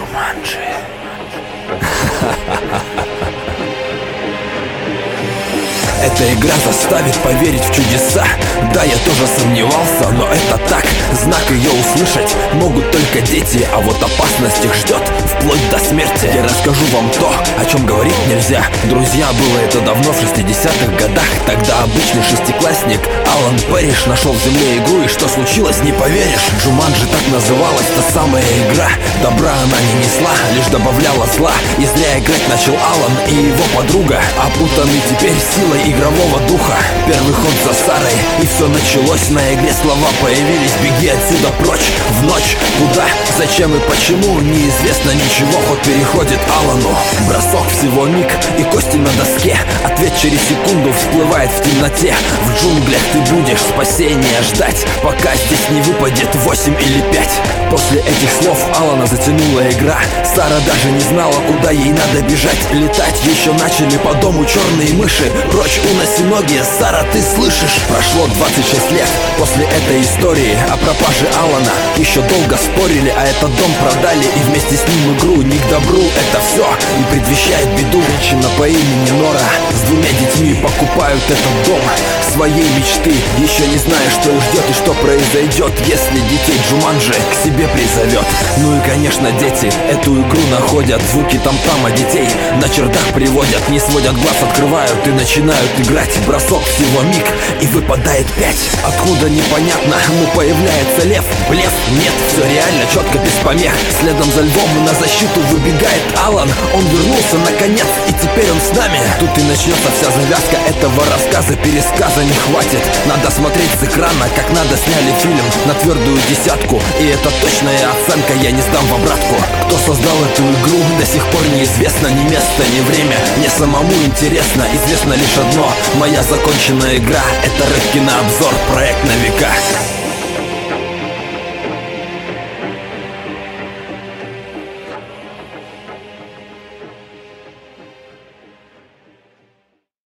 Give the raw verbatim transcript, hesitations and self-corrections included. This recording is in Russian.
Джуманджи. Эта игра заставит поверить в чудеса. Да, я тоже сомневался, но это так. Знак ее услышать могут только дети, а вот опасность их ждет вплоть до смерти. Я расскажу вам то, о чем говорить нельзя. Друзья, было это давно, в шестидесятых годах. Тогда обычный шестиклассник Алан Парриш нашел в земле игру, и что случилось, не поверишь. Джуманджи так называлась та самая игра. Добра она не несла, лишь добавляла зла. И зря играть начал Алан и его подруга, опутаны теперь силой игрового духа. Первый ход за Сарой, и все началось. На игре слова появились: беги отсюда прочь, в ночь. Куда, зачем и почему, неизвестно ничего. Ход переходит Алану, бросок всего миг, и кости на доске. Ответ через секунду всплывает в темноте. В джунглях ты будешь спасения ждать, пока здесь не выпадет восемь или пять. После этих слов Алана затянула игра. Сара даже не знала, куда ей надо бежать. Летать еще начали по дому черные мыши. Прочь, уноси ноги, Сара, ты слышишь? Прошло двадцать шесть лет после этой истории о пропаже Алана. Еще долго спорили, а этот дом продали, и вместе с ним игру. Не к добру это все и предвещает беду. Женщина по имени Нора с двумя детьми покупают этот дом своей мечты, еще не зная, что их ждет и что произойдет, если детей Джуманджи к себе призовет. Ну и конечно дети эту игру находят, звуки там-тама детей на чердак приводят. Не сводят глаз, открывают и начинают играть. Бросок всего миг, и выпадает пять. Откуда непонятно, но появляется лев. Блеф? Нет, все реально, четко, без помех. Следом за львом на защиту выбегает Алан. Он вернулся наконец, и теперь он с нами. Тут и начнется вся завязка этого рассказа. Пересказа не хватит, надо смотреть с экрана, как надо сняли фильм на твердую десятку. И это точная оценка, я не сдам в обратку. Кто создал эту игру, до сих пор неизвестно. Ни место, ни время, мне самому интересно. Известно лишь одно: моя законченная игра — это рэп-кинообзор, проект на века.